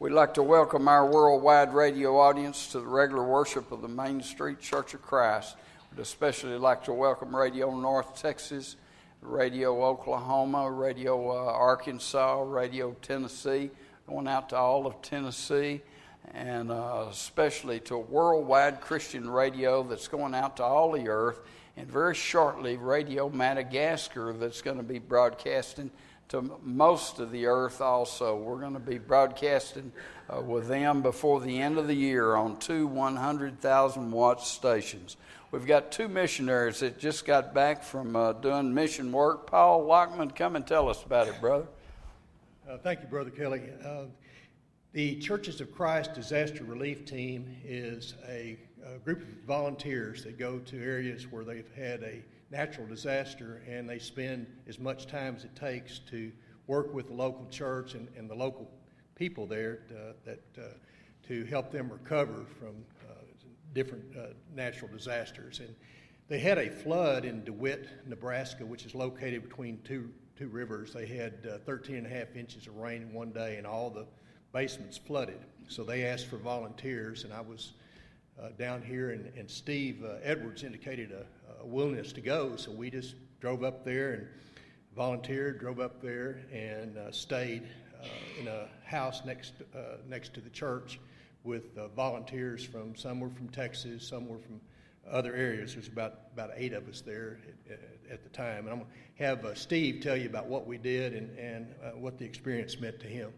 We'd like to welcome our worldwide radio audience to the regular worship of the Main Street Church of Christ. We'd especially like to welcome Radio North Texas, Radio Oklahoma, Radio Arkansas, Radio Tennessee, going out to all of Tennessee, and especially to worldwide Christian radio that's going out to all the earth, and very shortly Radio Madagascar that's going to be broadcasting to most of the earth also. We're going to be broadcasting with them before the end of the year on two 100,000-watt stations. We've got two missionaries that just got back from doing mission work. Paul Lockman, come and tell us about it, brother. Thank you, Brother Kelly. The Churches of Christ Disaster Relief Team is a group of volunteers that go to areas where they've had a natural disaster, and they spend as much time as it takes to work with the local church and the local people there to help them recover from different natural disasters. And they had a flood in DeWitt, Nebraska, which is located between two rivers. They had 13 and a half inches of rain in one day, and all the basements flooded. So they asked for volunteers, and I was down here, and Steve Edwards indicated a willingness to go, so we just drove up there and volunteered, drove up there and stayed in a house next to the church with volunteers from, some were from Texas, some were from other areas. There's about 8 of us there at the time. And I'm going to have Steve tell you about what we did and what the experience meant to him.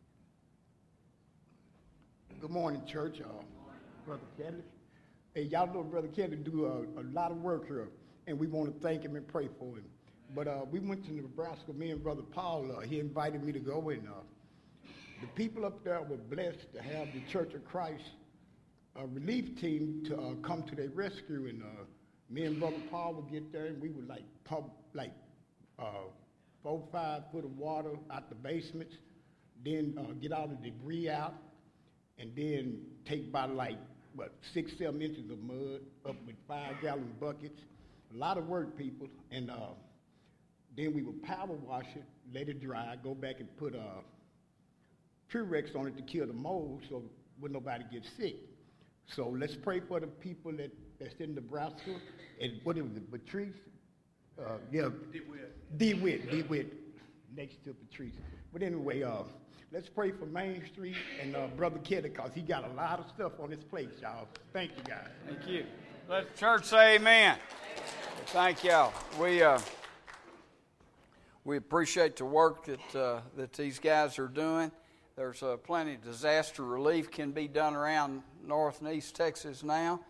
Good morning, church. Brother Kelly. Hey, y'all know Brother Kelly do a lot of work here, and we want to thank him and pray for him. But we went to Nebraska, me and Brother Paul, he invited me to go, and the people up there were blessed to have the Church of Christ relief team to come to their rescue, and me and Brother Paul would get there, and we would pump 4-5 foot of water out the basements, then get all the debris out, and then take about 6-7 inches of mud up with 5-gallon buckets. A lot of work, people. And then we would power wash it, let it dry, go back and put Purex on it to kill the mold so when nobody gets sick. So let's pray for the people that's in Nebraska. And what is it, Patrice? DeWitt, next to Patrice. But anyway, let's pray for Main Street and Brother Kelly, because he got a lot of stuff on his plate, y'all. Thank you, guys. Thank you. Let the church say amen. Thank y'all. We appreciate the work that these guys are doing. There's plenty of disaster relief can be done around North and East Texas now.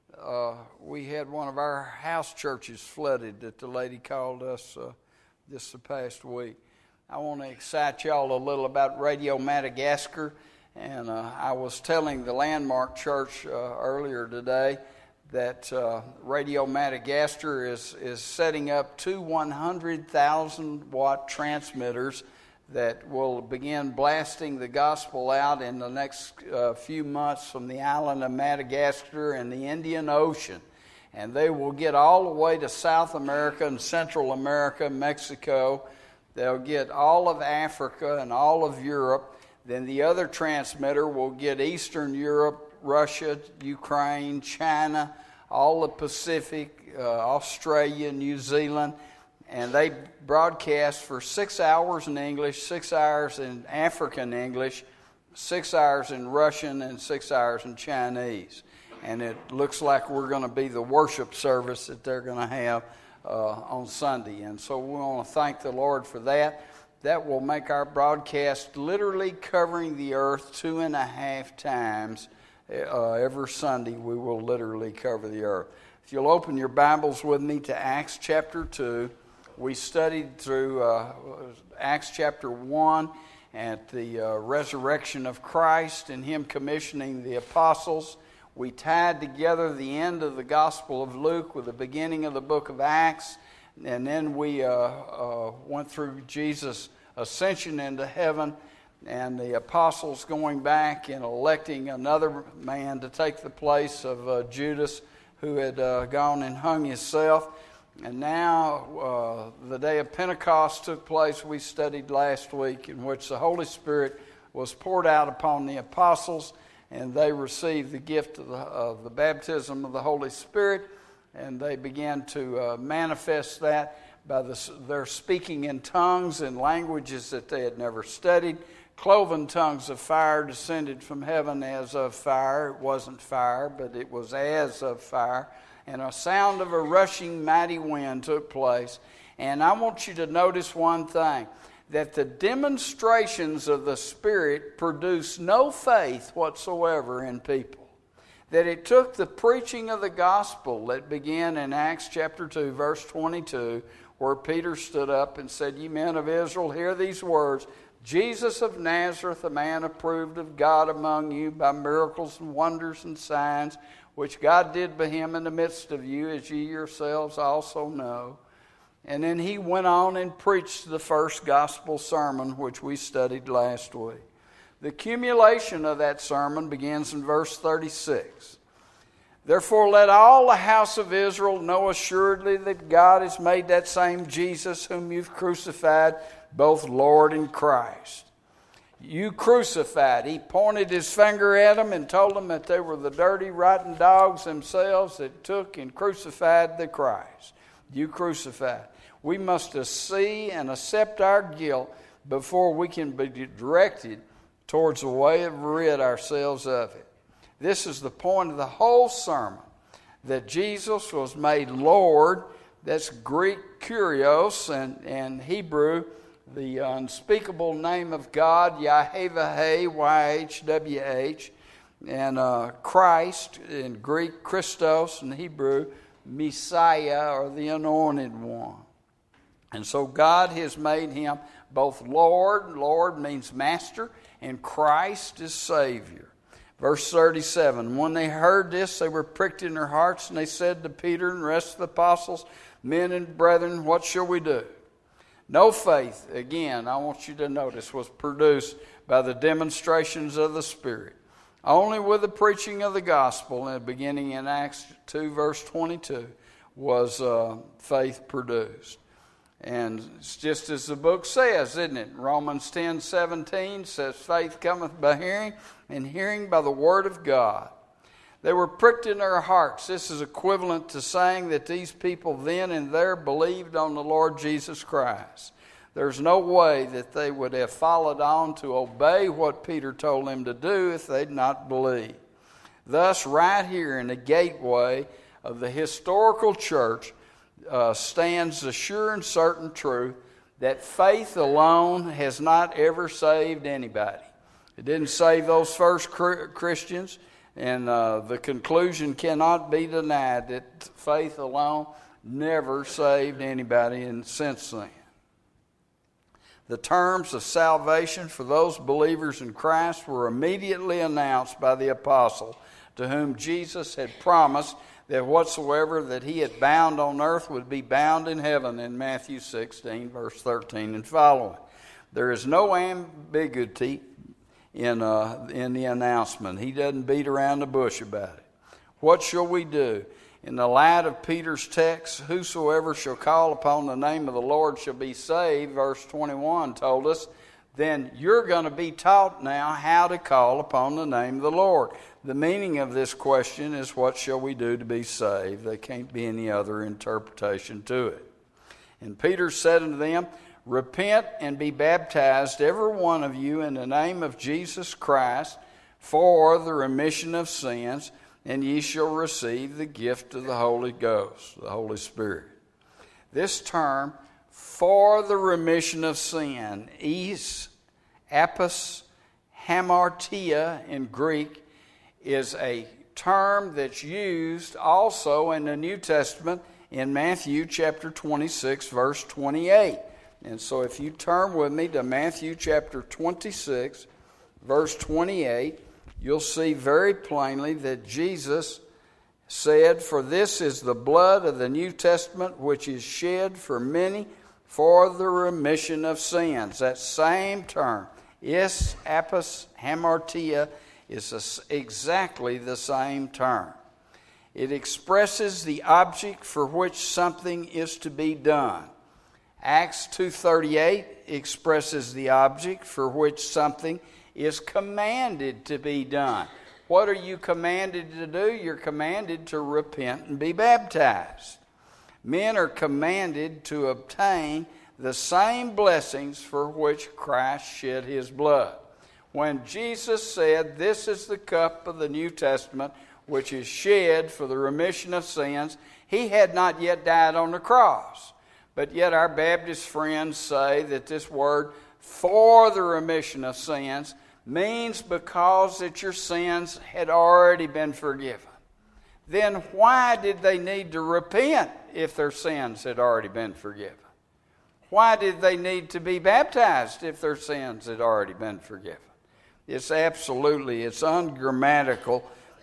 We had one of our house churches flooded that the lady called us this past week. I want to excite y'all a little about Radio Madagascar, and I was telling the Landmark Church earlier today that Radio Madagascar is setting up two 100,000-watt transmitters that will begin blasting the gospel out in the next few months from the island of Madagascar and the Indian Ocean. And they will get all the way to South America and Central America, Mexico. They'll get all of Africa and all of Europe. Then the other transmitter will get Eastern Europe, Russia, Ukraine, China, all the Pacific, Australia, New Zealand. And they broadcast for 6 hours in English, 6 hours in African English, 6 hours in Russian, and 6 hours in Chinese. And it looks like we're going to be the worship service that they're going to have on Sunday. And so we want to thank the Lord for that. That will make our broadcast literally covering the earth 2.5 times. Every Sunday we will literally cover the earth. If you'll open your Bibles with me to Acts chapter 2. We studied through Acts chapter 1 at the resurrection of Christ and Him commissioning the apostles. We tied together the end of the Gospel of Luke with the beginning of the book of Acts, and then we went through Jesus' ascension into heaven and the apostles going back and electing another man to take the place of Judas, who had gone and hung himself. And now the day of Pentecost took place. We studied last week, in which the Holy Spirit was poured out upon the apostles, and they received the gift of the baptism of the Holy Spirit, and they began to manifest that by their speaking in tongues and languages that they had never studied. Cloven tongues of fire descended from heaven as of fire. It wasn't fire, but it was as of fire. And a sound of a rushing mighty wind took place. And I want you to notice one thing, that the demonstrations of the Spirit produce no faith whatsoever in people. That it took the preaching of the gospel that began in Acts chapter 2, verse 22, where Peter stood up and said, "Ye men of Israel, hear these words. Jesus of Nazareth, a man approved of God among you by miracles and wonders and signs, which God did by him in the midst of you, as ye yourselves also know." And then he went on and preached the first gospel sermon, which we studied last week. The accumulation of that sermon begins in verse 36. "Therefore let all the house of Israel know assuredly that God has made that same Jesus whom you've crucified, both Lord and Christ." You crucified. He pointed his finger at them and told them that they were the dirty, rotten dogs themselves that took and crucified the Christ. You crucified. We must see and accept our guilt before we can be directed towards a way of rid ourselves of it. This is the point of the whole sermon, that Jesus was made Lord. That's Greek kurios, and Hebrew, the unspeakable name of God, Yahweh, YHWH, and Christ in Greek, Christos, in Hebrew, Messiah, or the Anointed One. And so God has made him both Lord. Lord means master, and Christ is Savior. Verse 37, "When they heard this, they were pricked in their hearts, and they said to Peter and the rest of the apostles, 'Men and brethren, what shall we do?'" No faith, again, I want you to notice, was produced by the demonstrations of the Spirit. Only with the preaching of the gospel, and beginning in Acts 2, verse 22, was faith produced. And it's just as the book says, isn't it? Romans 10:17 says, "Faith cometh by hearing, and hearing by the word of God." They were pricked in their hearts. This is equivalent to saying that these people then and there believed on the Lord Jesus Christ. There's no way that they would have followed on to obey what Peter told them to do if they'd not believed. Thus, right here in the gateway of the historical church stands the sure and certain truth that faith alone has not ever saved anybody. It didn't save those first Christians, and the conclusion cannot be denied that faith alone never saved anybody since then. The terms of salvation for those believers in Christ were immediately announced by the apostle, to whom Jesus had promised that whatsoever that he had bound on earth would be bound in heaven, in Matthew 16, verse 13 and following. There is no ambiguity in the announcement. He doesn't beat around the bush about it. What shall we do? In the light of Peter's text, "Whosoever shall call upon the name of the Lord shall be saved," verse 21 told us, then you're going to be taught now how to call upon the name of the Lord. The meaning of this question is, what shall we do to be saved? There can't be any other interpretation to it. And Peter said unto them, "Repent and be baptized, every one of you, in the name of Jesus Christ, for the remission of sins, and ye shall receive the gift of the Holy Ghost," the Holy Spirit. This term, "for the remission of sin," eis, apos, hamartia in Greek, is a term that's used also in the New Testament in Matthew chapter 26, verse 28. And so if you turn with me to Matthew chapter 26, verse 28, you'll see very plainly that Jesus said, "For this is the blood of the New Testament, which is shed for many for the remission of sins." That same term, is, apos, hamartia, is exactly the same term. It expresses the object for which something is to be done. Acts 2:38 expresses the object for which something is commanded to be done. What are you commanded to do? You're commanded to repent and be baptized. Men are commanded to obtain the same blessings for which Christ shed his blood. When Jesus said, "This is the cup of the New Testament, which is shed for the remission of sins," he had not yet died on the cross. But yet our Baptist friends say that this word, "for the remission of sins," means because that your sins had already been forgiven. Then why did they need to repent if their sins had already been forgiven? Why did they need to be baptized if their sins had already been forgiven? It's ungrammatical.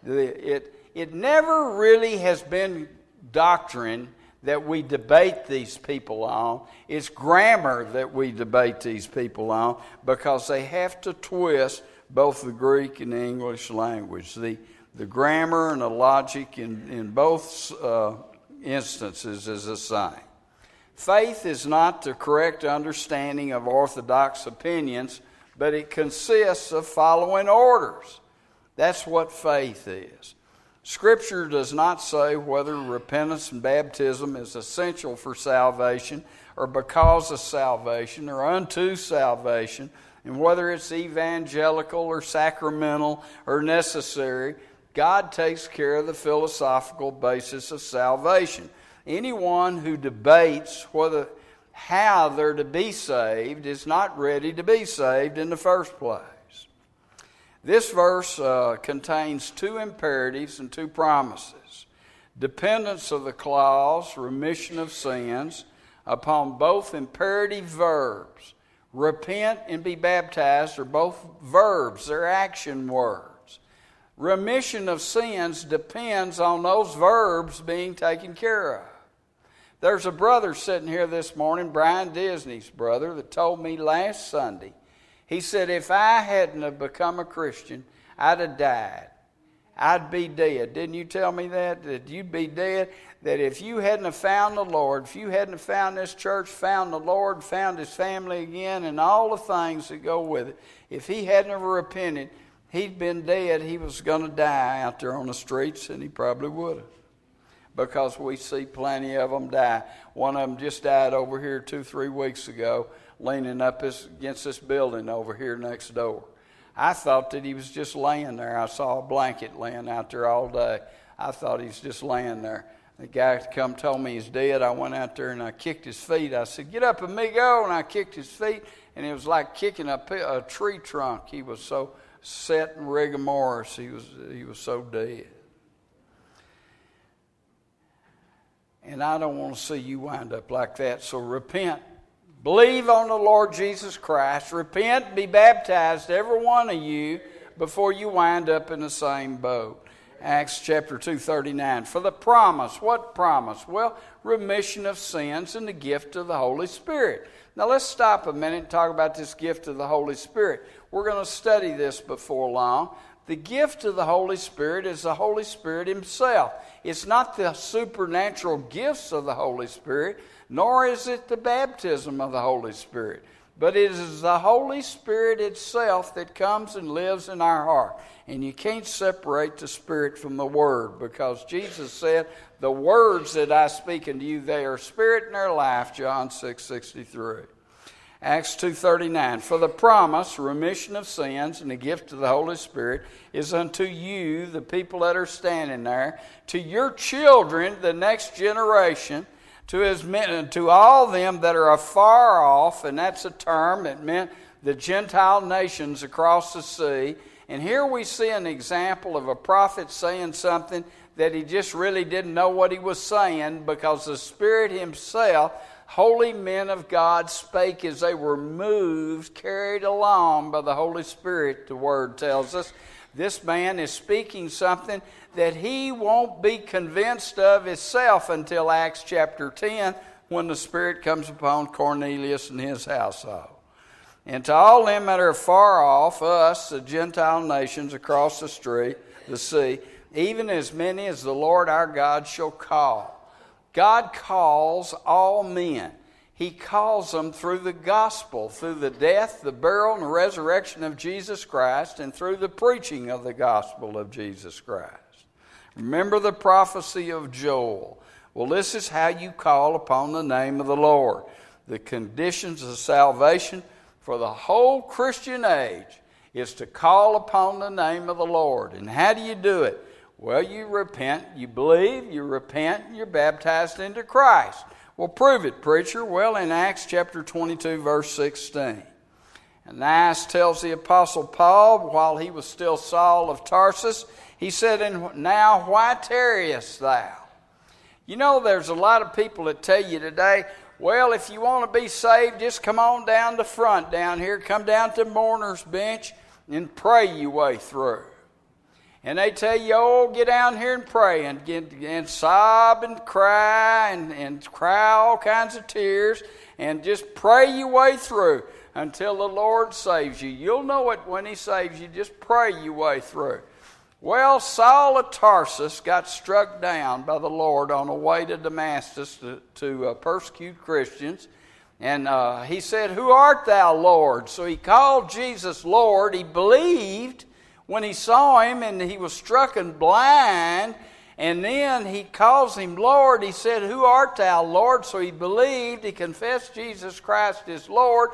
It never really has been doctrine that we debate these people on. It's grammar that we debate these people on, because they have to twist both the Greek and the English language. The grammar and the logic in both instances is the same. Faith is not the correct understanding of orthodox opinions, but it consists of following orders. That's what faith is. Scripture does not say whether repentance and baptism is essential for salvation or because of salvation or unto salvation, and whether it's evangelical or sacramental or necessary. God takes care of the philosophical basis of salvation. Anyone who debates how they're to be saved is not ready to be saved in the first place. This verse contains two imperatives and two promises. Dependence of the clause, remission of sins, upon both imperative verbs. Repent and be baptized are both verbs, they're action words. Remission of sins depends on those verbs being taken care of. There's a brother sitting here this morning, Brian Disney's brother, that told me last Sunday, he said, "If I hadn't have become a Christian, I'd have died. I'd be dead." Didn't you tell me that you'd be dead? That if you hadn't have found the Lord, if you hadn't have found this church, found the Lord, found his family again, and all the things that go with it, if he hadn't have repented, he'd been dead. He was going to die out there on the streets, and he probably would have. Because we see plenty of them die. One of them just died over here 2-3 weeks ago, leaning up against this building over here next door. I thought that he was just laying there. I saw a blanket laying out there all day. I thought he was just laying there. The guy told me he's dead. I went out there and I kicked his feet. I said, "Get up, amigo," and I kicked his feet, and it was like kicking a tree trunk. He was so set in rigor mortis. He was so dead. And I don't want to see you wind up like that. So repent. Believe on the Lord Jesus Christ. Repent, be baptized, every one of you, before you wind up in the same boat. Acts chapter 2:39. For the promise, what promise? Well, remission of sins and the gift of the Holy Spirit. Now let's stop a minute and talk about this gift of the Holy Spirit. We're going to study this before long. The gift of the Holy Spirit is the Holy Spirit himself. It's not the supernatural gifts of the Holy Spirit, nor is it the baptism of the Holy Spirit. But it is the Holy Spirit itself that comes and lives in our heart. And you can't separate the Spirit from the Word, because Jesus said, "The words that I speak unto you, they are spirit and they're life," John 6:63. Acts 2:39. For the promise, remission of sins, and the gift of the Holy Spirit is unto you, the people that are standing there, to your children, the next generation, to all them that are afar off, and that's a term that meant the Gentile nations across the sea. And here we see an example of a prophet saying something that he just really didn't know what he was saying, because the Spirit himself, holy men of God, spake as they were moved, carried along by the Holy Spirit, the Word tells us. This man is speaking something that he won't be convinced of himself until Acts chapter 10, when the Spirit comes upon Cornelius and his household. And to all them that are far off, us, the Gentile nations across the sea, even as many as the Lord our God shall call. God calls all men. He calls them through the gospel, through the death, the burial, and the resurrection of Jesus Christ, and through the preaching of the gospel of Jesus Christ. Remember the prophecy of Joel. Well, this is how you call upon the name of the Lord. The conditions of salvation for the whole Christian age is to call upon the name of the Lord. And how do you do it? Well, you repent, you believe, you repent, and you're baptized into Christ. Well, prove it, preacher. Well, in Acts chapter 22, verse 16. Ananias tells the Apostle Paul, while he was still Saul of Tarsus, he said, "And now why tarriest thou?" You know, there's a lot of people that tell you today, well, if you want to be saved, just come on down the front down here. Come down to mourner's bench and pray your way through. And they tell you, oh, get down here and pray and sob and cry all kinds of tears and just pray your way through until the Lord saves you. You'll know it when He saves you. Just pray your way through. Well, Saul of Tarsus got struck down by the Lord on the way to Damascus to persecute Christians. And he said, "Who art thou, Lord?" So he called Jesus Lord. He believed when he saw him, and he was struck and blind. And then he calls him Lord. He said, "Who art thou, Lord?" So he believed. He confessed Jesus Christ as Lord.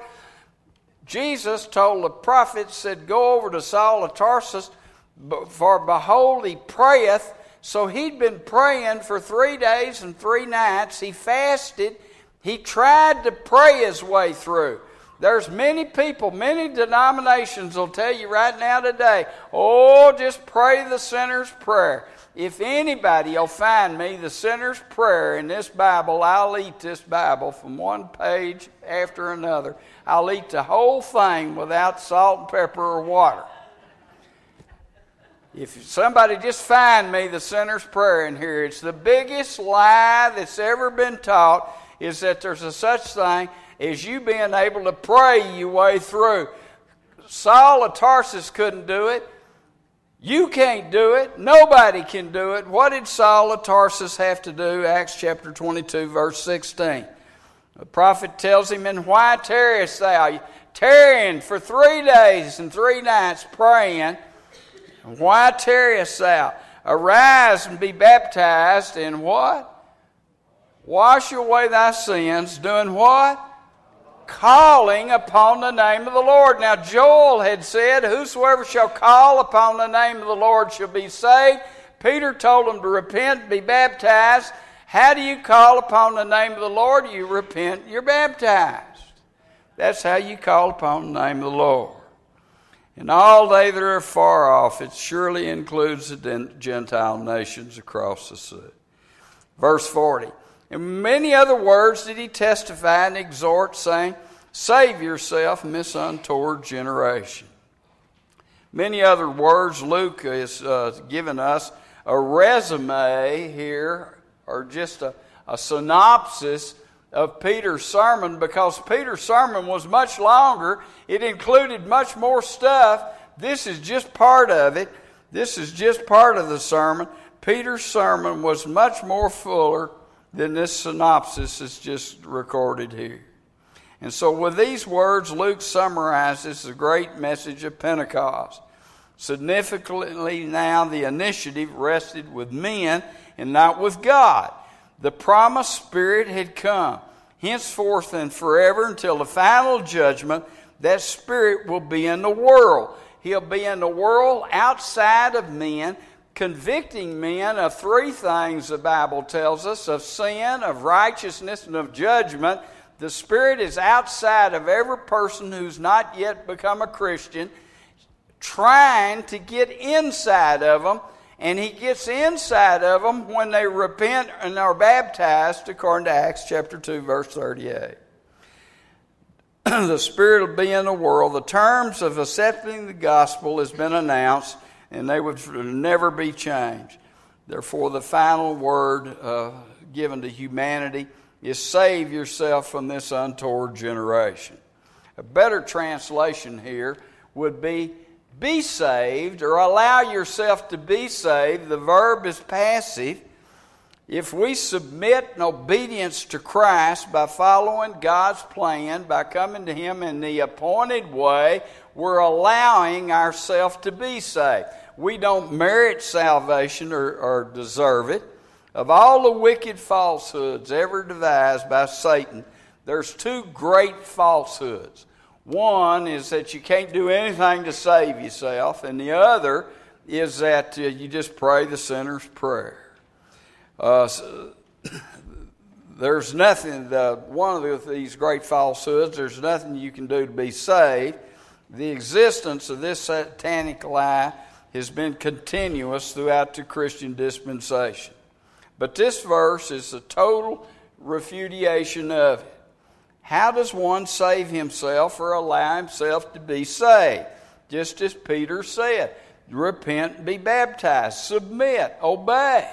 Jesus told the prophet, said, "Go over to Saul of Tarsus, for behold, he prayeth." So he'd been praying for 3 days and 3 nights. He fasted. He tried to pray his way through. There's many people, many denominations will tell you right now today, oh, just pray the sinner's prayer. If anybody will find me the sinner's prayer in this Bible, I'll eat this Bible from one page after another. I'll eat the whole thing without salt and pepper or water. If somebody just find me the sinner's prayer in here, it's the biggest lie that's ever been taught, is that there's a such thing as you being able to pray your way through. Saul of Tarsus couldn't do it. You can't do it. Nobody can do it. What did Saul of Tarsus have to do? Acts chapter 22, verse 16. The prophet tells him, "And why tarriest thou?" Tarrying for 3 days and 3 nights praying. "Why tarriest thou? Arise and be baptized in" what? "Wash away thy sins," doing what? Calling upon the name of the Lord. Now Joel had said, "Whosoever shall call upon the name of the Lord shall be saved." Peter told them to repent and be baptized. How do you call upon the name of the Lord? You repent, you're baptized. That's how you call upon the name of the Lord. "And all they that are far off," it surely includes the Gentile nations across the sea. Verse 40. "In many other words did he testify and exhort, saying, Save yourself from this untoward generation." Many other words. Luke is giving us a resume here, or just a synopsis of Peter's sermon, because Peter's sermon was much longer. It included much more stuff. This is just part of it. This is just part of the sermon. Peter's sermon was much more fuller than this synopsis is just recorded here. And so with these words, Luke summarizes the great message of Pentecost. Significantly now, the initiative rested with men and not with God. The promised Spirit had come. Henceforth and forever until the final judgment, that Spirit will be in the world. He'll be in the world outside of men, convicting men of 3 things the Bible tells us: of sin, of righteousness, and of judgment. The Spirit is outside of every person who's not yet become a Christian, trying to get inside of them. And He gets inside of them when they repent and are baptized, according to Acts chapter 2, verse 38. The Spirit will be in the world. The terms of accepting the gospel has been announced, and they would never be changed. Therefore, the final word given to humanity is save yourself from this untoward generation. A better translation here would be saved, or allow yourself to be saved. The verb is passive. If we submit in obedience to Christ by following God's plan, by coming to Him in the appointed way, we're allowing ourselves to be saved. We don't merit salvation or deserve it. Of all the wicked falsehoods ever devised by Satan, there's two great falsehoods. One is that you can't do anything to save yourself, and the other is that you just pray the sinner's prayer. There's nothing, one of these great falsehoods, there's nothing you can do to be saved. The existence of this satanic lie has been continuous throughout the Christian dispensation. But this verse is a total refutation of it. How does one save himself or allow himself to be saved? Just as Peter said, repent and be baptized, submit, obey.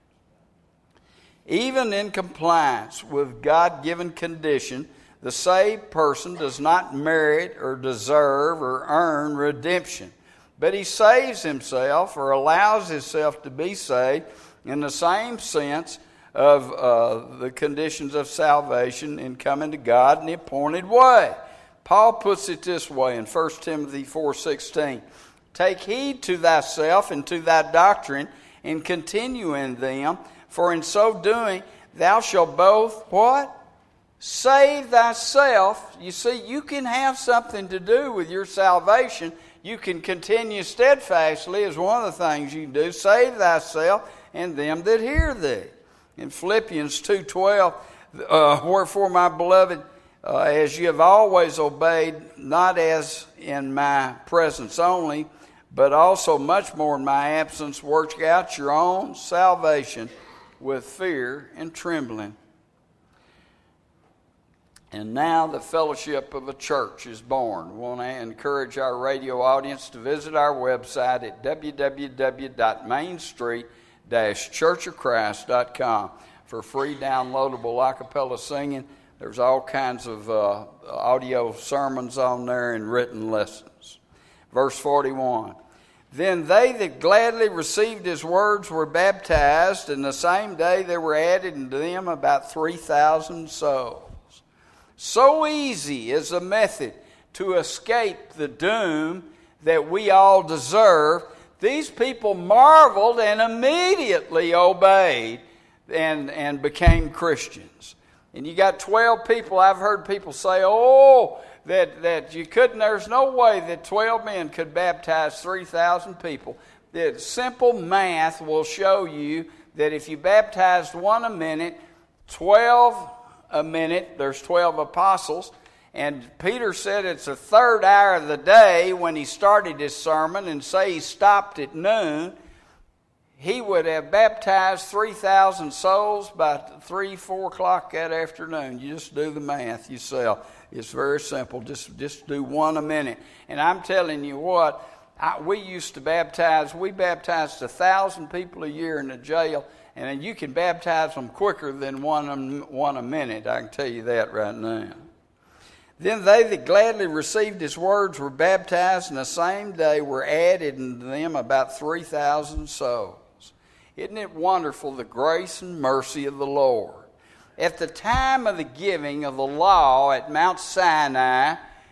Even in compliance with God-given condition, the saved person does not merit or deserve or earn redemption, but he saves himself or allows himself to be saved in the same sense of the conditions of salvation in coming to God in the appointed way. Paul puts it this way in 1 Timothy 4:16. Take heed to thyself and to thy doctrine, and continue in them, for in so doing thou shalt both, what? Save thyself. You see, you can have something to do with your salvation. You can continue steadfastly is one of the things you can do. Save thyself and them that hear thee. In Philippians 2:12, wherefore, my beloved, as you have always obeyed, not as in my presence only, but also much more in my absence, work out your own salvation with fear and trembling. And now the fellowship of a church is born. We want to encourage our radio audience to visit our website at www.mainstreet-churchofchrist.com for free downloadable a cappella singing. There's all kinds of audio sermons on there and written lessons. Verse 41. Then they that gladly received his words were baptized, and the same day there were added unto them about 3,000 souls. So easy is the method to escape the doom that we all deserve. These people marveled and immediately obeyed and became Christians. And you got 12 people. I've heard people say, that you couldn't, there's no way that 12 men could baptize 3,000 people. That simple math will show you that if you baptized one a minute, 12 a minute, there's 12 apostles. And Peter said it's the third hour of the day when he started his sermon, and say he stopped at noon, he would have baptized 3,000 souls by 3, 4 o'clock that afternoon. You just do the math yourself. It's very simple. Just do one a minute. And I'm telling you what, we used to baptize. We baptized 1,000 people a year in the jail, and you can baptize them quicker than one a minute. I can tell you that right now. Then they that gladly received his words were baptized, and the same day were added unto them about 3,000 souls. Isn't it wonderful, the grace and mercy of the Lord? At the time of the giving of the law at Mount Sinai,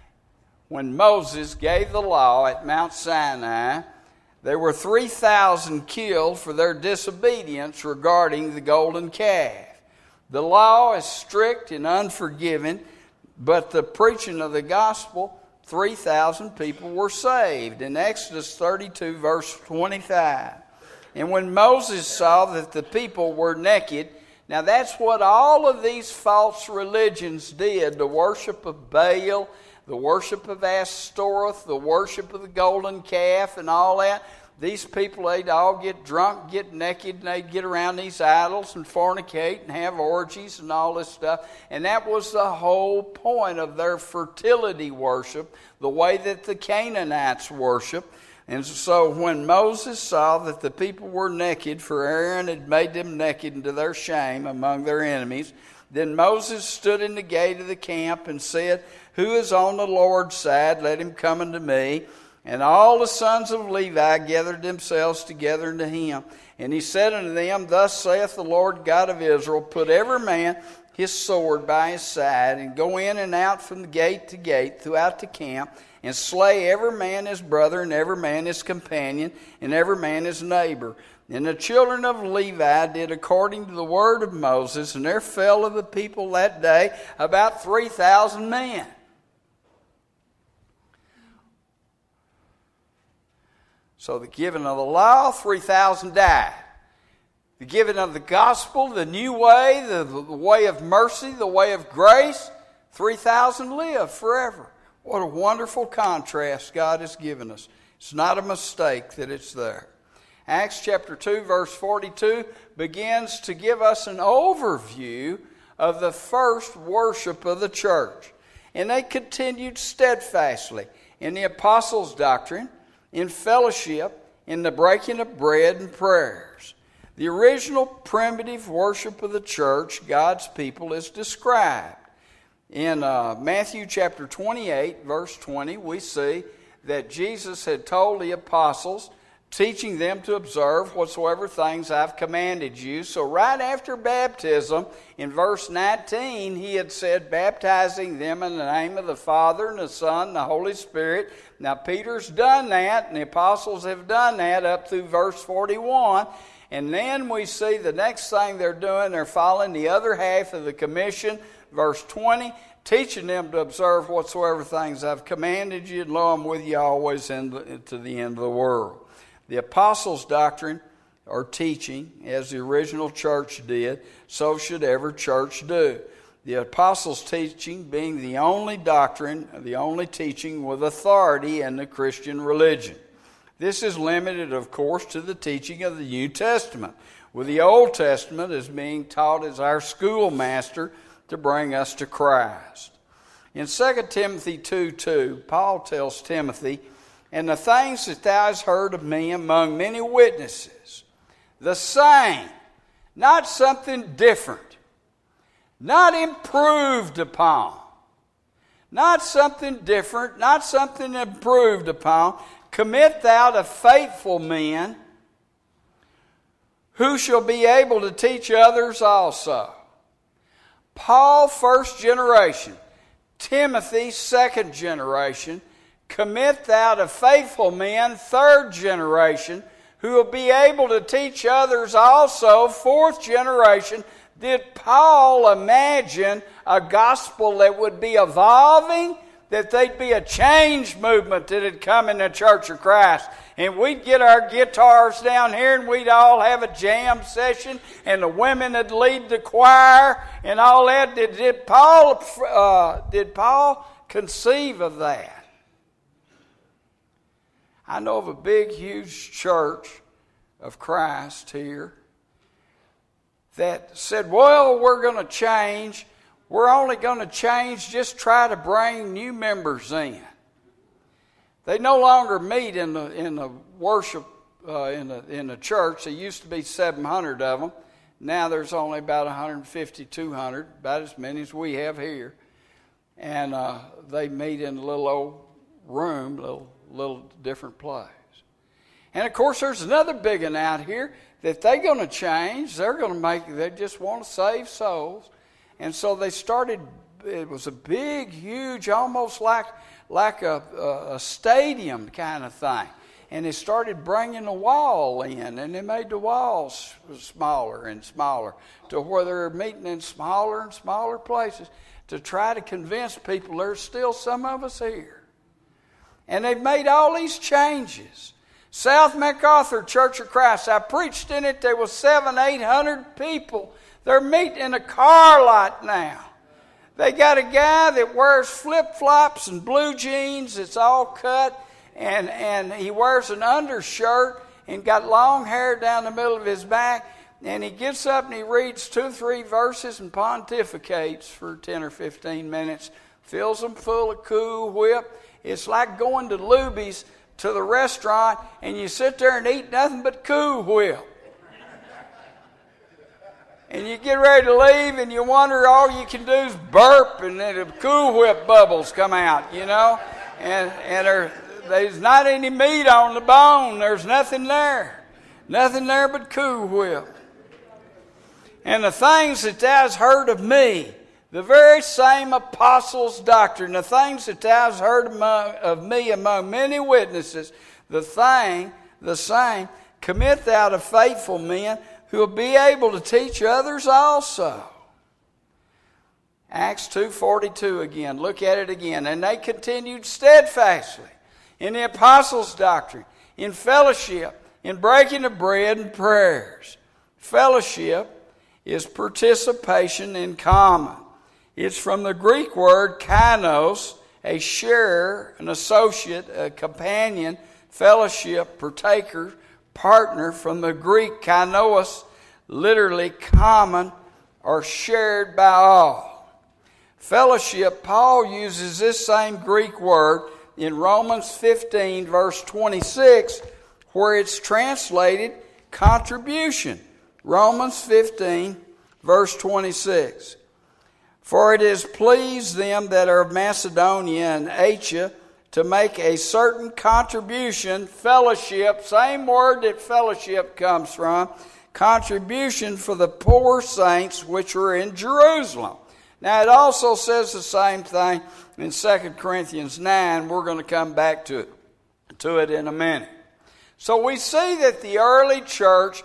when Moses gave the law at Mount Sinai, there were 3,000 killed for their disobedience regarding the golden calf. The law is strict and unforgiving, but the preaching of the gospel, 3,000 people were saved. In Exodus 32, verse 25. And when Moses saw that the people were naked, now that's what all of these false religions did, the worship of Baal, the worship of Ashtoreth, the worship of the golden calf and all that. These people, they'd all get drunk, get naked, and they'd get around these idols and fornicate and have orgies and all this stuff. And that was the whole point of their fertility worship, the way that the Canaanites worship. And so when Moses saw that the people were naked, for Aaron had made them naked to their shame among their enemies, then Moses stood in the gate of the camp and said, Who is on the Lord's side? Let him come unto me. And all the sons of Levi gathered themselves together unto him. And he said unto them, Thus saith the Lord God of Israel, Put every man his sword by his side, and go in and out from the gate to gate throughout the camp, and slay every man his brother, and every man his companion, and every man his neighbor. And the children of Levi did according to the word of Moses, and there fell of the people that day about 3,000 men. So the giving of the law, 3,000 died. The giving of the gospel, the new way, the way of mercy, the way of grace, 3,000 live forever. What a wonderful contrast God has given us. It's not a mistake that it's there. Acts chapter 2, verse 42 begins to give us an overview of the first worship of the church. And they continued steadfastly in the apostles' doctrine, in fellowship, in the breaking of bread and prayers. The original primitive worship of the church, God's people, is described. In Matthew chapter 28, verse 20, we see that Jesus had told the apostles, teaching them to observe whatsoever things I've commanded you. So right after baptism, in verse 19, he had said, baptizing them in the name of the Father and the Son and the Holy Spirit. Now Peter's done that, and the apostles have done that up through verse 41. And then we see the next thing they're doing, they're following the other half of the commission, verse 20, teaching them to observe whatsoever things I've commanded you, and lo, I'm with you always to the end of the world. The apostles' doctrine or teaching, as the original church did, so should every church do. The apostles' teaching being the only doctrine, the only teaching with authority in the Christian religion. This is limited, of course, to the teaching of the New Testament, with the Old Testament as being taught as our schoolmaster to bring us to Christ. In 2 Timothy 2:2, Paul tells Timothy, and the things that thou hast heard of me among many witnesses, the same, not something different, not improved upon, not something different, not something improved upon, commit thou to faithful men who shall be able to teach others also. Paul, first generation. Timothy, second generation. Commit thou to faithful men, third generation, who will be able to teach others also, fourth generation. Did Paul imagine a gospel that would be evolving? That there'd be a change movement that had come in the Church of Christ. And we'd get our guitars down here and we'd all have a jam session and the women would lead the choir and all that. Did Paul conceive of that? I know of a big, huge church of Christ here that said, well, we're going to change. We're only going to change, just try to bring new members in. They no longer meet in the worship in the church. There used to be 700 of them. Now there's only about 150, 200, about as many as we have here. And they meet in a little old room, little different place. And of course, there's another big one out here that they're going to change. They just want to save souls. And so they started, it was a big, huge, almost like a stadium kind of thing. And they started bringing the wall in, and they made the walls smaller and smaller to where they're meeting in smaller and smaller places to try to convince people there's still some of us here. And they've made all these changes. South MacArthur Church of Christ, I preached in it, there was 700-800 people. They're meeting in a car lot now. They got a guy that wears flip-flops and blue jeans. It's all cut. And he wears an undershirt and got long hair down the middle of his back. And he gets up and he reads 2 or 3 verses and pontificates for 10 or 15 minutes. Fills them full of Cool Whip. It's like going to Luby's to the restaurant and you sit there and eat nothing but Cool Whip. And you get ready to leave and you wonder all you can do is burp and then the Cool Whip bubbles come out, you know. And There's not any meat on the bone. There's nothing there. Nothing there but Cool Whip. And the things that thou hast heard of me, the very same apostles' doctrine, the things that thou hast heard of me among many witnesses, the same, commit thou to faithful men who will be able to teach others also. Acts 2:42 again. Look at it again. And they continued steadfastly in the apostles' doctrine, in fellowship, in breaking of bread and prayers. Fellowship is participation in common. It's from the Greek word kainos, a sharer, an associate, a companion, fellowship, partaker, partner, from the Greek kainos, literally common or shared by all. Fellowship, Paul uses this same Greek word in Romans 15, verse 26, where it's translated contribution. Romans 15, verse 26. For it has pleased them that are of Macedonia and Achaia to make a certain contribution, fellowship, same word that fellowship comes from, contribution for the poor saints which are in Jerusalem. Now it also says the same thing in 2 Corinthians 9. We're going to come back to it in a minute. So we see that the early church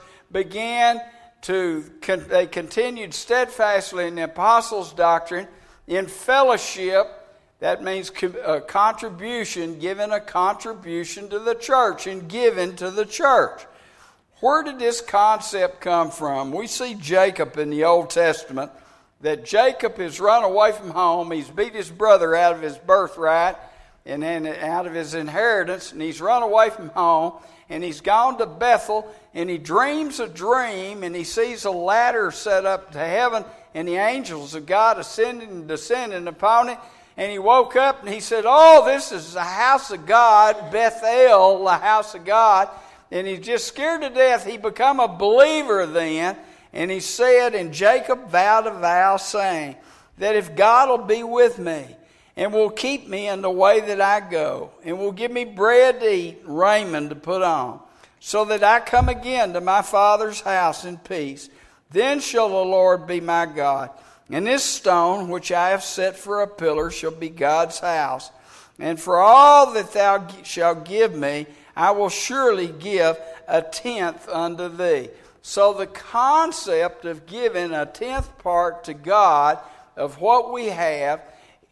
they continued steadfastly in the apostles' doctrine, in fellowship. That means a contribution, giving a contribution to the church and given to the church. Where did this concept come from? We see Jacob in the Old Testament, that Jacob has run away from home. He's beat his brother out of his birthright and then out of his inheritance, and he's run away from home, and he's gone to Bethel, and he dreams a dream, and he sees a ladder set up to heaven, and the angels of God ascending and descending upon it. And he woke up and he said, oh, this is the house of God, Bethel, the house of God. And he's just scared to death. He become a believer then. And he said, and Jacob vowed a vow, saying, that if God will be with me, and will keep me in the way that I go, and will give me bread to eat, raiment to put on, so that I come again to my father's house in peace, then shall the Lord be my God. And this stone which I have set for a pillar shall be God's house. And for all that thou shalt give me, I will surely give a tenth unto thee. So the concept of giving a tenth part to God of what we have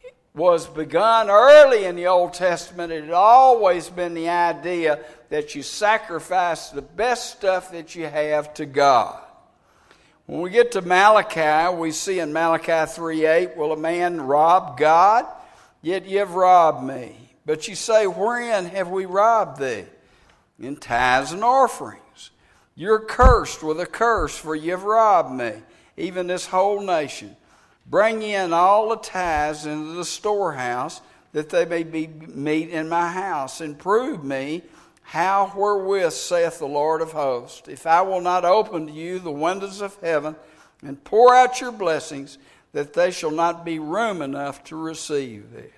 was begun early in the Old Testament. It had always been the idea that you sacrifice the best stuff that you have to God. When we get to Malachi, we see in Malachi 3:8, will a man rob God? Yet ye have robbed me. But ye say, wherein have we robbed thee? In tithes and offerings. You're cursed with a curse, for ye have robbed me, even this whole nation. Bring in all the tithes into the storehouse, that they may be meat in my house, and prove me how wherewith saith the Lord of hosts, if I will not open to you the windows of heaven, and pour out your blessings, that they shall not be room enough to receive it.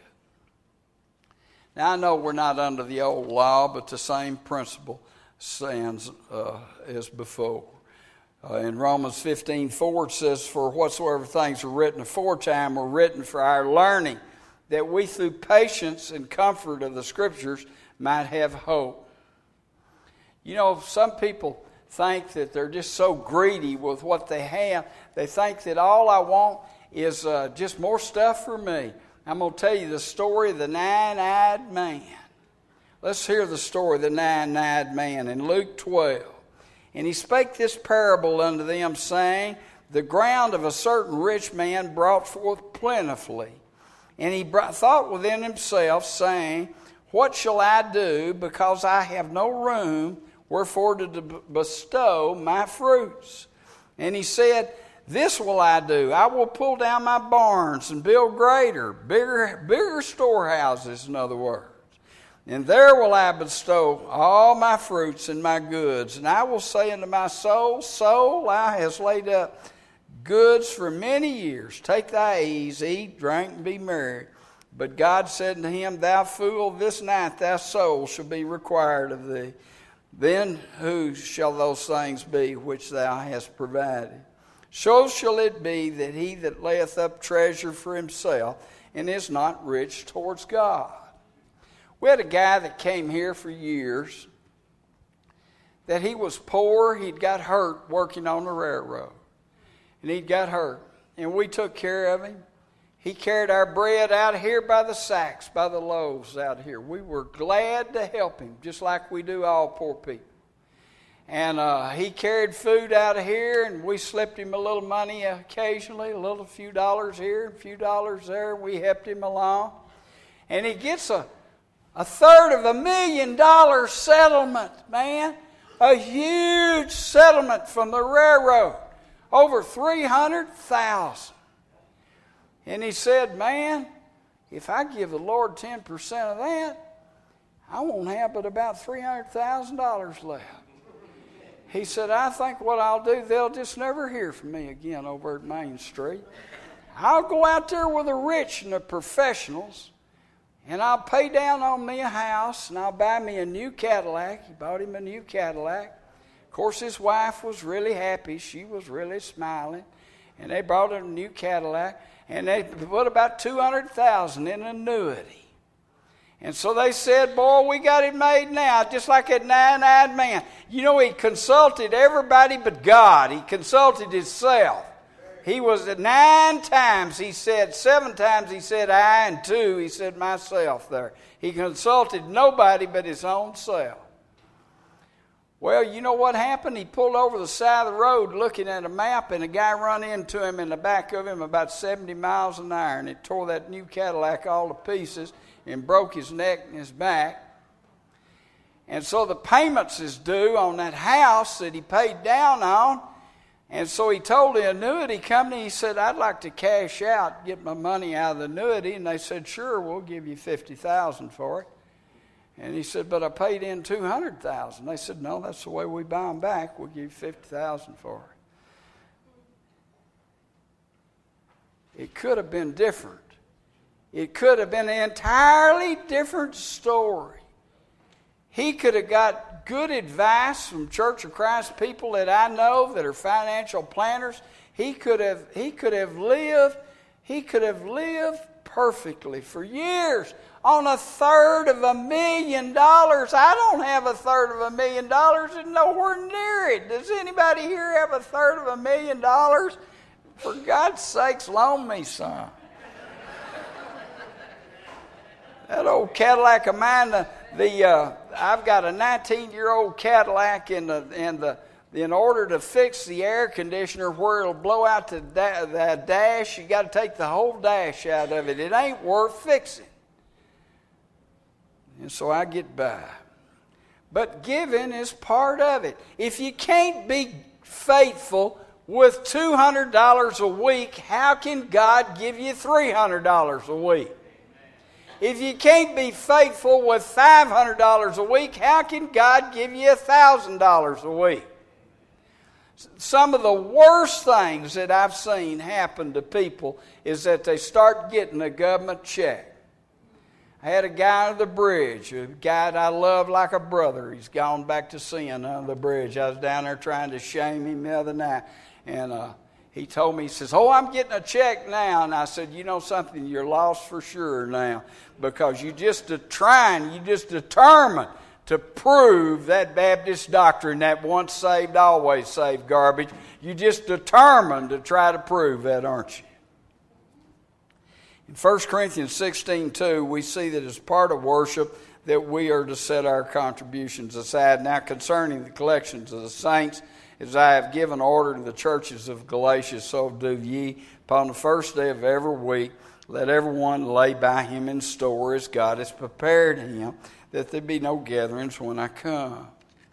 Now I know we're not under the old law, but the same principle stands as before. In Romans 15:4 it says, for whatsoever things were written aforetime were written for our learning, that we through patience and comfort of the Scriptures might have hope. You know, some people think that they're just so greedy with what they have. They think that all I want is just more stuff for me. I'm going to tell you the story of the nine-eyed man. Let's hear the story of the nine-eyed man in Luke 12. And he spake this parable unto them, saying, the ground of a certain rich man brought forth plentifully. And he thought within himself, saying, what shall I do, because I have no room wherefore to bestow my fruits? And he said, this will I do. I will pull down my barns and build bigger storehouses, in other words. And there will I bestow all my fruits and my goods. And I will say unto my soul, soul, thou hast laid up goods for many years. Take thy ease, eat, drink, and be merry. But God said unto him, Thou fool, this night thy soul shall be required of thee. Then whose shall those things be which thou hast provided? So shall it be that he that layeth up treasure for himself and is not rich towards God. We had a guy that came here for years, that he was poor. He'd got hurt working on the railroad. And he'd got hurt. And we took care of him. He carried our bread out here by the sacks, by the loaves out here. We were glad to help him, just like we do all poor people. And he carried food out of here, and we slipped him a little money occasionally, a few dollars here, a few dollars there. We helped him along. And he gets a $250,000 settlement, man. A huge settlement from the railroad. Over $300,000. And he said, man, if I give the Lord 10% of that, I won't have but about $300,000 left. He said, I think what I'll do, they'll just never hear from me again over at Main Street. I'll go out there with the rich and the professionals, and I'll pay down on me a house, and I'll buy me a new Cadillac. He bought him a new Cadillac. Of course, his wife was really happy. She was really smiling. And they brought him a new Cadillac, and they put about $200,000 in annuity. And so they said, boy, we got it made now, just like that nine-eyed man. You know, he consulted everybody but God. He consulted himself. He was 9 times, he said, 7 times he said I, and 2 he said myself there. He consulted nobody but his own self. Well, you know what happened? He pulled over the side of the road looking at a map, and a guy run into him in the back of him about 70 miles an hour, and it tore that new Cadillac all to pieces and broke his neck and his back. And so the payments is due on that house that he paid down on. And so he told the annuity company, he said, I'd like to cash out, get my money out of the annuity. And they said, sure, we'll give you $50,000 for it. And he said, but I paid in $200,000. They said, no, that's the way we buy them back. We'll give you $50,000 for it. It could have been different. It could have been an entirely different story. He could have got good advice from Church of Christ people that I know that are financial planners. He could have lived perfectly for years on $250,000. I don't have $250,000. It's nowhere near it. Does anybody here have $250,000? For God's sakes, loan me some. That old Cadillac of mine, I've got a 19-year-old Cadillac, in order to fix the air conditioner where it'll blow out the dash, you got to take the whole dash out of it. It ain't worth fixing. And so I get by. But giving is part of it. If you can't be faithful with $200 a week, how can God give you $300 a week? If you can't be faithful with $500 a week, how can God give you $1,000 a week? Some of the worst things that I've seen happen to people is that they start getting a government check. I had a guy under the bridge, a guy that I love like a brother. He's gone back to sin under the bridge. I was down there trying to shame him the other night. And he told me, he says, oh, I'm getting a check now. And I said, you know something, you're lost for sure now. Because you just determined to prove that Baptist doctrine, that once saved, always saved garbage. You just determined to try to prove that, aren't you? In 1 Corinthians 16:2, we see that as part of worship that we are to set our contributions aside. Now concerning the collections of the saints, as I have given order to the churches of Galatia, so do ye. Upon the first day of every week, let everyone lay by him in store as God has prepared him, that there be no gatherings when I come.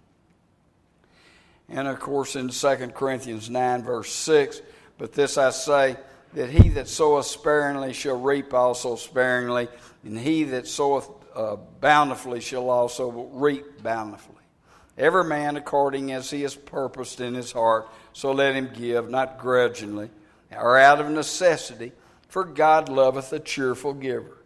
And of course in 2 Corinthians 9 verse 6, but this I say, that he that soweth sparingly shall reap also sparingly, and he that soweth bountifully shall also reap bountifully. Every man according as he has purposed in his heart, so let him give, not grudgingly, or out of necessity, for God loveth a cheerful giver.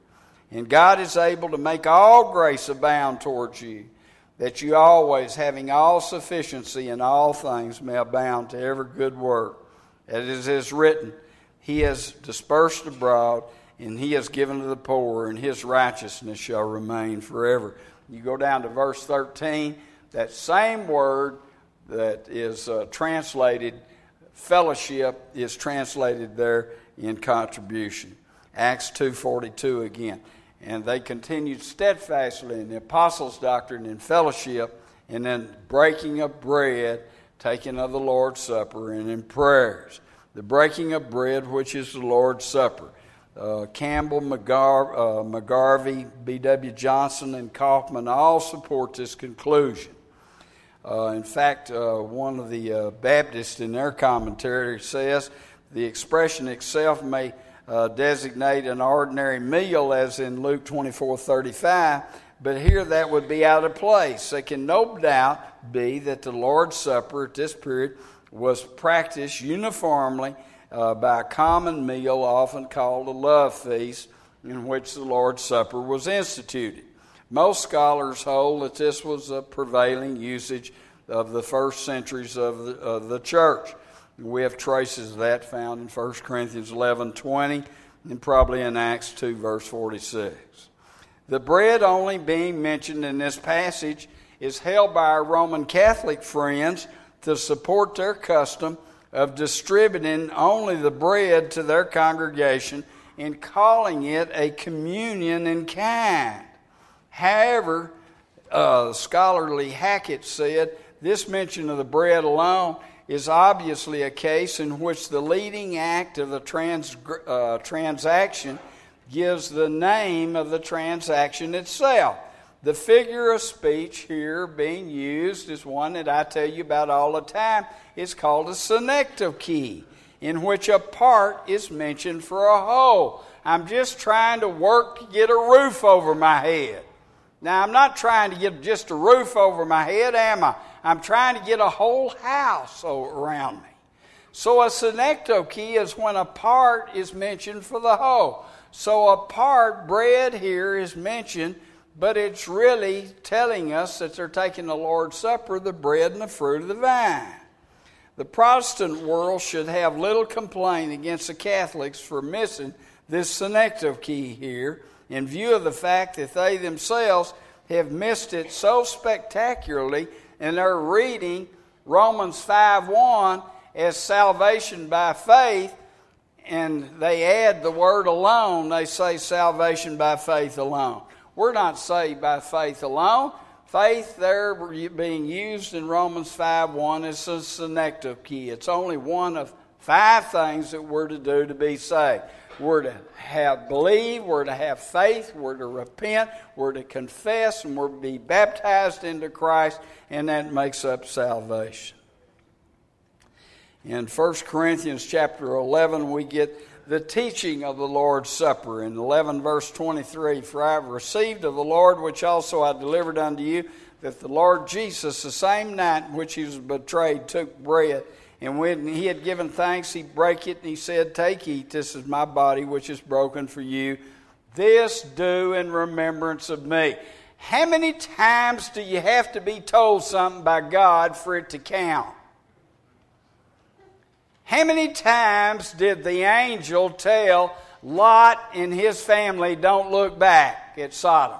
And God is able to make all grace abound towards you, that you always, having all sufficiency in all things, may abound to every good work. As it is written, He has dispersed abroad, and He has given to the poor, and His righteousness shall remain forever. You go down to verse 13, that same word that is translated fellowship is translated there in contribution. Acts 2:42 again. And they continued steadfastly in the apostles' doctrine and fellowship, and in breaking of bread, taking of the Lord's Supper, and in prayers. The breaking of bread, which is the Lord's Supper. Campbell, McGarvey, B.W. Johnson, and Kaufman all support this conclusion. In fact, one of the Baptists in their commentary says the expression itself may designate an ordinary meal, as in Luke 24:35, but here that would be out of place. It can no doubt be that the Lord's Supper at this period was practiced uniformly by a common meal, often called a love feast, in which the Lord's Supper was instituted. Most scholars hold that this was a prevailing usage of the first centuries of the church. We have traces of that found in 1 Corinthians 11:20 and probably in Acts 2, verse 46. The bread only being mentioned in this passage is held by our Roman Catholic friends to support their custom of distributing only the bread to their congregation and calling it a communion in kind. However, scholarly Hackett said this mention of the bread alone is obviously a case in which the leading act of the transaction gives the name of the transaction itself. The figure of speech here being used is one that I tell you about all the time. It's called a synecdoche, in which a part is mentioned for a whole. I'm just trying to work to get a roof over my head. Now, I'm not trying to get just a roof over my head, am I? I'm trying to get a whole house around me. So a synecdoche is when a part is mentioned for the whole. So a part, bread here, is mentioned, but it's really telling us that they're taking the Lord's Supper, the bread and the fruit of the vine. The Protestant world should have little complaint against the Catholics for missing this synecdoche here, in view of the fact that they themselves have missed it so spectacularly, and they're reading Romans 5:1 as salvation by faith, and they add the word alone. They say salvation by faith alone. We're not saved by faith alone. Faith there being used in Romans 5:1 is a synecdoche. It's only one of 5 things that we're to do to be saved. We're to believe, we're to have faith, we're to repent, we're to confess, and we're to be baptized into Christ, and that makes up salvation. In 1 Corinthians chapter 11, we get the teaching of the Lord's Supper. In 11 verse 23, "For I have received of the Lord, which also I delivered unto you, that the Lord Jesus, the same night in which he was betrayed, took bread. And when he had given thanks, he brake it, and he said, Take, eat, this is my body, which is broken for you. This do in remembrance of me." How many times do you have to be told something by God for it to count? How many times did the angel tell Lot and his family, don't look back at Sodom?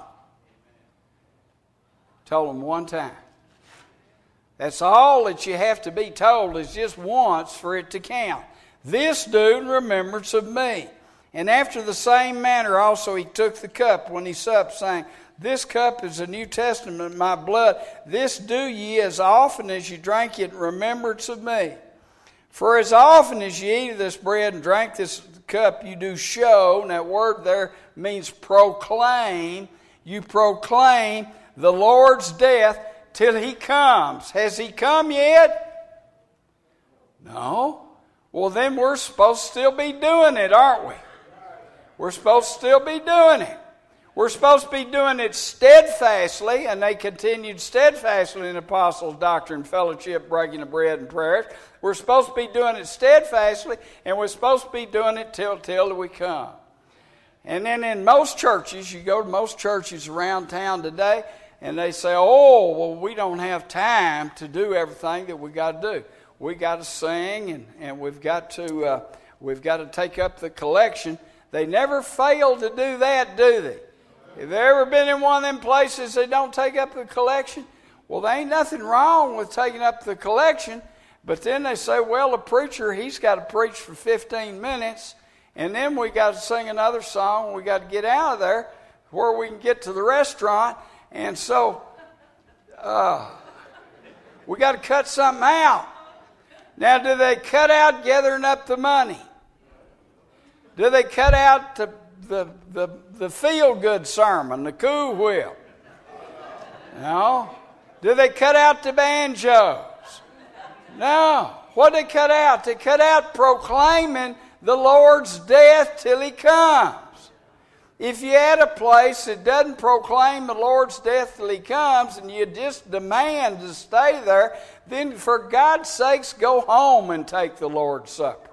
Told them one time. That's all that you have to be told, is just once for it to count. This do in remembrance of me. And after the same manner also he took the cup when he supped, saying, This cup is the New Testament of my blood. This do ye as often as you drink it in remembrance of me. For as often as you eat of this bread and drink this cup, you do show, and that word there means proclaim. You proclaim the Lord's death till he comes. Has he come yet? No. Well, then we're supposed to still be doing it, aren't we? We're supposed to still be doing it. We're supposed to be doing it steadfastly, and they continued steadfastly in the apostles' doctrine, fellowship, breaking of bread, and prayers. We're supposed to be doing it steadfastly, and we're supposed to be doing it till we come. And then in most churches, you go to most churches around town today, and they say, oh, well, we don't have time to do everything that we got to do. We got to sing, and we've got to take up the collection. They never fail to do that, do they? Have you ever been in one of them places that don't take up the collection? Well, there ain't nothing wrong with taking up the collection, but then they say, well, the preacher, he's got to preach for 15 minutes, and then we got to sing another song. We got to get out of there where we can get to the restaurant, and so we got to cut something out. Now, do they cut out gathering up the money? Do they cut out the feel-good sermon, the cool whip? No. Do they cut out the banjos? No. What did they cut out? They cut out proclaiming the Lord's death till He comes. If you had a place that doesn't proclaim the Lord's death till He comes and you just demand to stay there, then for God's sakes go home and take the Lord's Supper.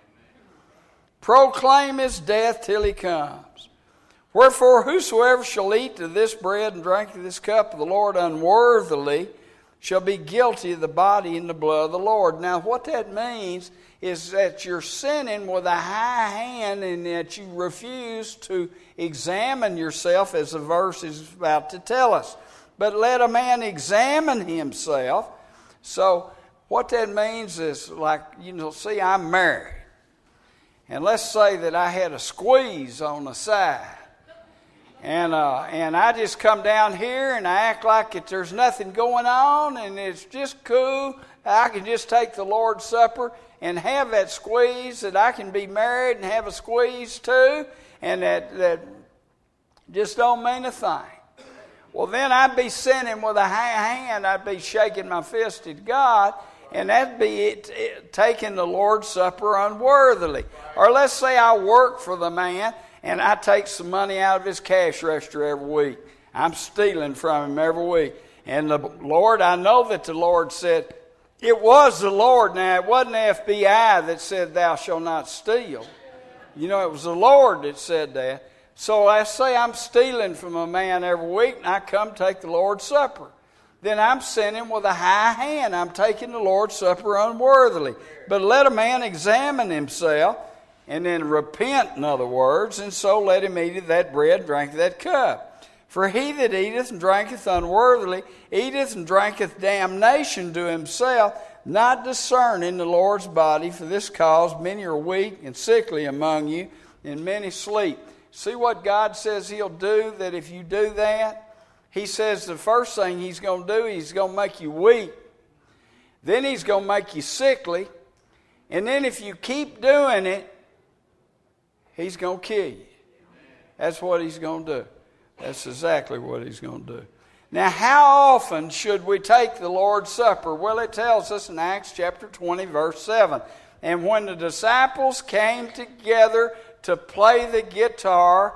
Proclaim His death till He comes. Wherefore whosoever shall eat of this bread and drink of this cup of the Lord unworthily shall be guilty of the body and the blood of the Lord. Now what that means is that you're sinning with a high hand and that you refuse to examine yourself, as the verse is about to tell us. But let a man examine himself. So what that means is, like, see, I'm married. And let's say that I had a squeeze on the side. And I just come down here and I act like there's nothing going on and it's just cool. I can just take the Lord's Supper and have that squeeze, that I can be married and have a squeeze too, and that just don't mean a thing. Well, then I'd be sinning with a high hand. I'd be shaking my fist at God, and that'd be taking the Lord's Supper unworthily. Or let's say I work for the man, and I take some money out of his cash register every week. I'm stealing from him every week. And the Lord, I know that the Lord said, it was the Lord. Now, it wasn't the FBI that said, thou shalt not steal. It was the Lord that said that. So let's say I'm stealing from a man every week, and I come take the Lord's Supper. Then I'm sinning with a high hand. I'm taking the Lord's Supper unworthily. But let a man examine himself, and then repent, in other words, and so let him eat of that bread, drink of that cup. For he that eateth and drinketh unworthily, eateth and drinketh damnation to himself, not discerning the Lord's body. For this cause many are weak and sickly among you, and many sleep. See what God says He'll do, that if you do that? He says the first thing He's going to do, He's going to make you weak. Then He's going to make you sickly. And then if you keep doing it, He's going to kill you. That's what He's going to do. That's exactly what He's going to do. Now, how often should we take the Lord's Supper? Well, it tells us in Acts chapter 20, verse 7. And when the disciples came together to play the guitar,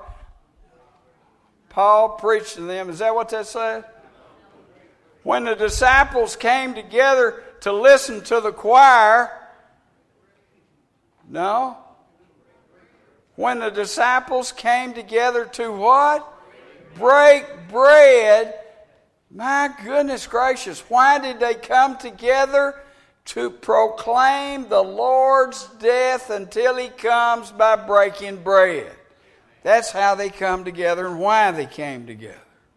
Paul preached to them. Is that what that said? When the disciples came together to listen to the choir, no. When the disciples came together to what? Break bread. My goodness gracious, why did they come together? To proclaim the Lord's death until He comes by breaking bread. That's how they come together and why they came together.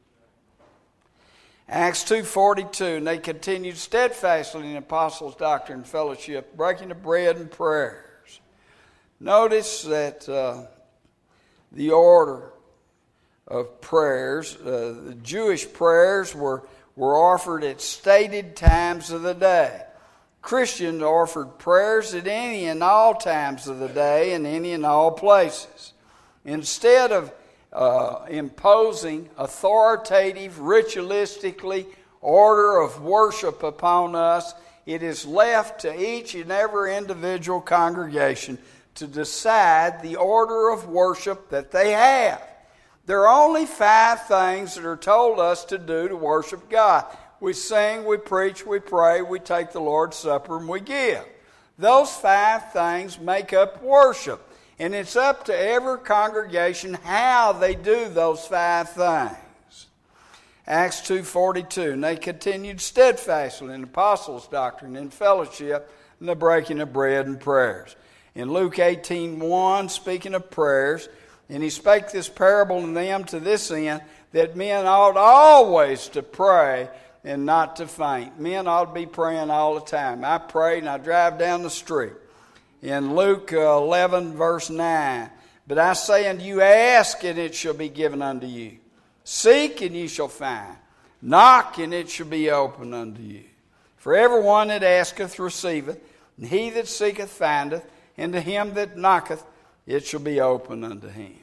Acts 2:42, and they continued steadfastly in the apostles' doctrine and fellowship, breaking the bread and prayers. Notice that the order of prayers, the Jewish prayers were offered at stated times of the day. Christians offered prayers at any and all times of the day and any and all places. Instead of imposing authoritative, ritualistically order of worship upon us, it is left to each and every individual congregation to decide the order of worship that they have. There are only 5 things that are told us to do to worship God. We sing, we preach, we pray, we take the Lord's Supper, and we give. Those 5 things make up worship. And it's up to every congregation how they do those 5 things. Acts 2:42, and they continued steadfastly in apostles' doctrine, in fellowship, and the breaking of bread and prayers. In Luke 18:1, speaking of prayers, and he spake this parable to them to this end, that men ought always to pray and not to faint. Men ought to be praying all the time. I pray and I drive down the street. In Luke 11, verse 9, but I say unto you, ask, and it shall be given unto you. Seek, and ye shall find. Knock, and it shall be opened unto you. For everyone that asketh receiveth, and he that seeketh findeth, and to him that knocketh it shall be opened unto him.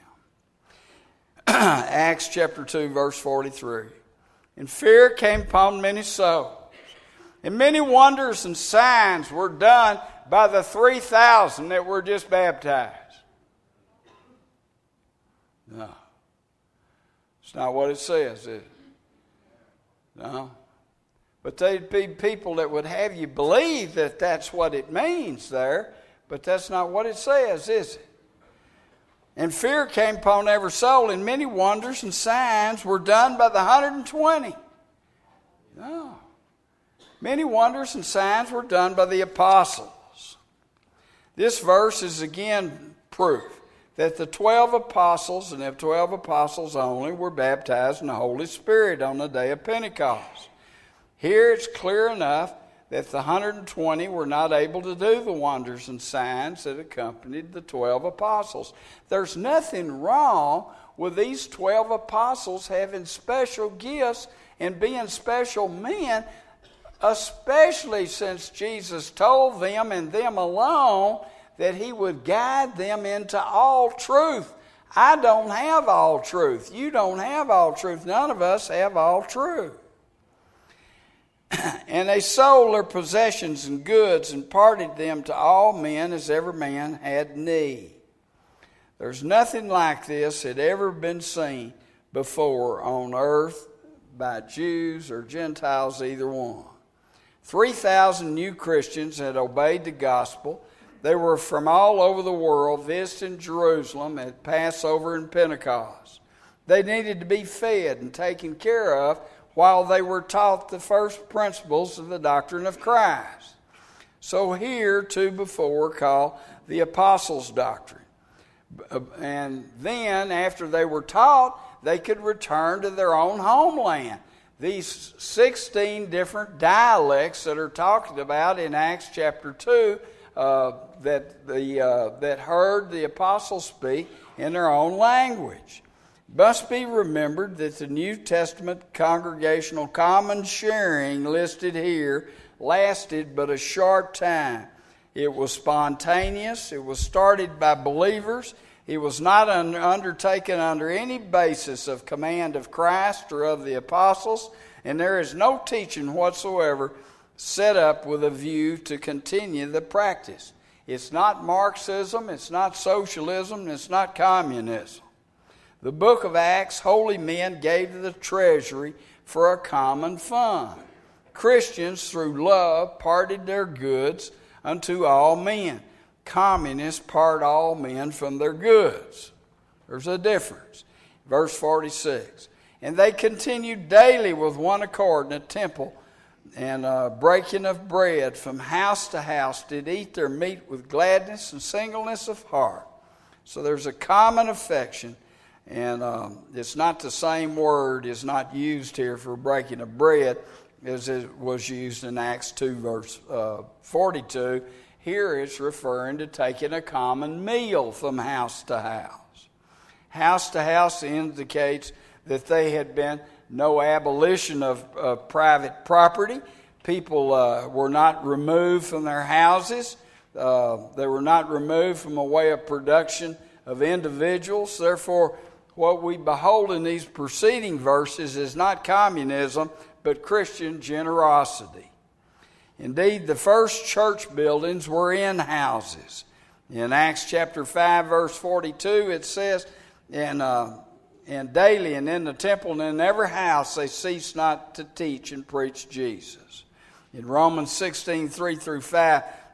Acts chapter 2, verse 43. And fear came upon many souls, and many wonders and signs were done by the 3,000 that were just baptized. No. It's not what it says, is it? No. But they'd be people that would have you believe that that's what it means there, but that's not what it says, is it? And fear came upon every soul, and many wonders and signs were done by the 120. No. Many wonders and signs were done by the apostles. This verse is again proof that the 12 apostles, and the 12 apostles only, were baptized in the Holy Spirit on the day of Pentecost. Here it's clear enough that the 120 were not able to do the wonders and signs that accompanied the 12 apostles. There's nothing wrong with these 12 apostles having special gifts and being special men, especially since Jesus told them and them alone that he would guide them into all truth. I don't have all truth. You don't have all truth. None of us have all truth. And they sold their possessions and goods and parted them to all men as every man had need. There's nothing like this had ever been seen before on earth by Jews or Gentiles, either one. 3,000 new Christians had obeyed the gospel. They were from all over the world, visiting Jerusalem at Passover and Pentecost. They needed to be fed and taken care of while they were taught the first principles of the doctrine of Christ. So here, 2 before, called the Apostles' Doctrine. And then, after they were taught, they could return to their own homeland. These 16 different dialects that are talked about in Acts chapter 2 that heard the apostles speak in their own language. It must be remembered that the New Testament congregational common sharing listed here lasted but a short time. It was spontaneous. It was started by believers. It was not undertaken under any basis of command of Christ or of the apostles, and there is no teaching whatsoever set up with a view to continue the practice. It's not Marxism, it's not socialism, it's not communism. The book of Acts, holy men gave to the treasury for a common fund. Christians, through love, parted their goods unto all men. Communists part all men from their goods. There's a difference. Verse 46. And they continued daily with one accord in the temple, and breaking of bread from house to house, did eat their meat with gladness and singleness of heart. So there's a common affection, and it's not the same word is not used here for breaking of bread as it was used in Acts 2 verse 42. Here it's referring to taking a common meal from house to house. House to house indicates that there had been no abolition of private property. People were not removed from their houses. They were not removed from a way of production of individuals. Therefore, what we behold in these preceding verses is not communism, but Christian generosity. Indeed, the first church buildings were in houses. In Acts chapter 5, verse 42, it says, and daily and in the temple and in every house they ceased not to teach and preach Jesus. In Romans 16, 3 through 5,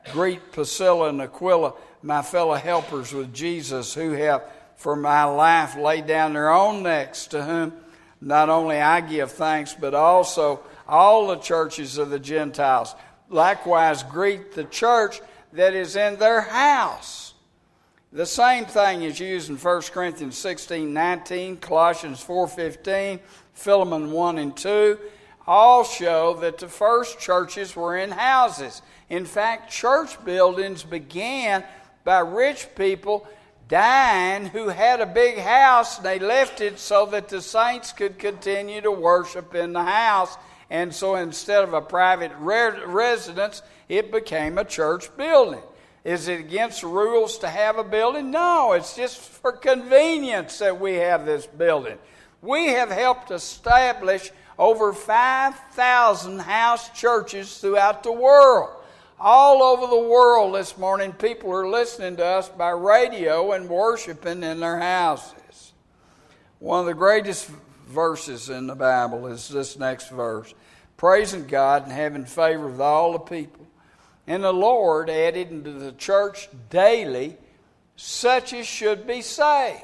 Greet Priscilla and Aquila, my fellow helpers with Jesus, who have for my life laid down their own necks, to whom not only I give thanks, but also all the churches of the Gentiles. Likewise, greet the church that is in their house. The same thing is used in 1 Corinthians 16:19, Colossians 4:15, Philemon 1 and 2. All show that the first churches were in houses. In fact, church buildings began by rich people dying who had a big house, and they left it so that the saints could continue to worship in the house. And so instead of a private residence, it became a church building. Is it against the rules to have a building? No, it's just for convenience that we have this building. We have helped establish over 5,000 house churches throughout the world. All over the world this morning, people are listening to us by radio and worshiping in their houses. One of the greatest verses in the Bible is this next verse. Praising God and having favor with all the people. And the Lord added into the church daily such as should be saved.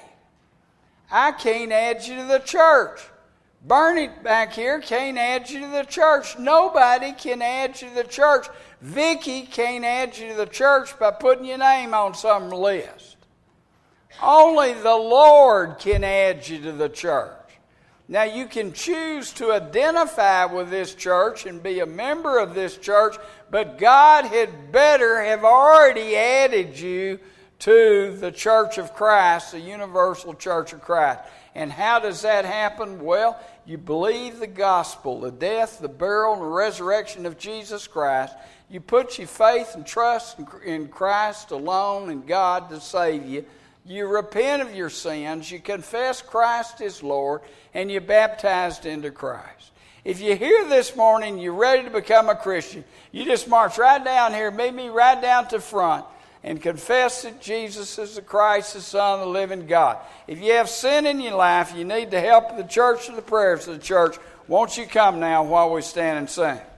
I can't add you to the church. Bernie back here can't add you to the church. Nobody can add you to the church. Vicky can't add you to the church by putting your name on some list. Only the Lord can add you to the church. Now you can choose to identify with this church and be a member of this church, but God had better have already added you to the Church of Christ, the Universal Church of Christ. And how does that happen? Well, you believe the gospel, the death, the burial, and the resurrection of Jesus Christ. You put your faith and trust in Christ alone and God to save you. You repent of your sins. You confess Christ is Lord, and you're baptized into Christ. If you're here this morning, you're ready to become a Christian, you just march right down here, meet me right down to the front, and confess that Jesus is the Christ, the Son of the living God. If you have sin in your life, you need the help of the church and the prayers of the church. Won't you come now while we stand and sing?